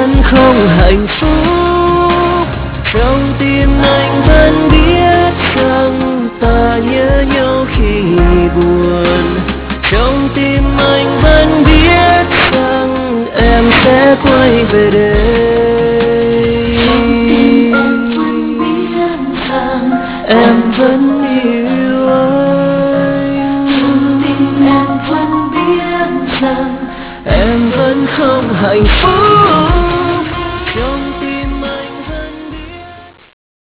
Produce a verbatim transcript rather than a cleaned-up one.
vẫn không hạnh phúc. Trong tim anh vẫn biết rằng ta nhớ nhau khi buồn. Trong tim anh vẫn biết rằng em sẽ quay về đây. Trong tim em vẫn biết rằng Em vẫn yêu anh. Trong tim em vẫn biết rằng Em vẫn không hạnh phúc.